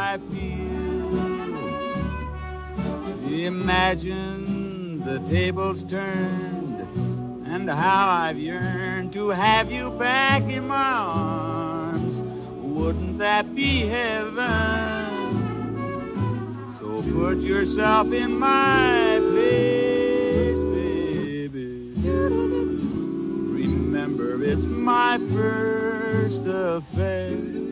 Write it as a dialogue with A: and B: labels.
A: I feel. Imagine the tables turned and how I've yearned to have you back in my arms. Wouldn't that be heaven? So put yourself in my place, baby. Remember, it's my first affair.